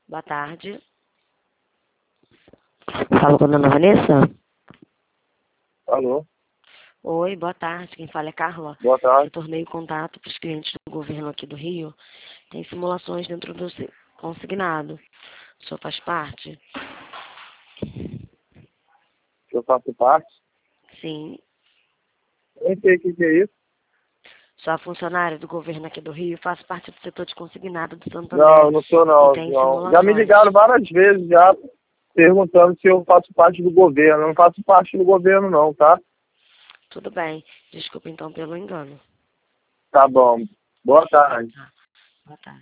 Boa tarde. Falo com a dona Vanessa? Alô? Oi, boa tarde. Quem fala é Carla. Boa tarde. Retornei o contato para os clientes do governo aqui do Rio. Tem simulações dentro do consignado. O senhor faz parte? Eu faço parte? Sim. Eu não sei o que é isso. Sou a funcionária do governo aqui do Rio. Faço parte do setor de consignado do Santander. Não, não sou não. E tem Não. Já me simulações. ligaram várias vezes já perguntando se eu faço parte do governo. Eu não faço parte do governo não, tá? Tudo bem. Desculpa então pelo engano. Tá bom. Boa tarde. Tá. Boa tarde.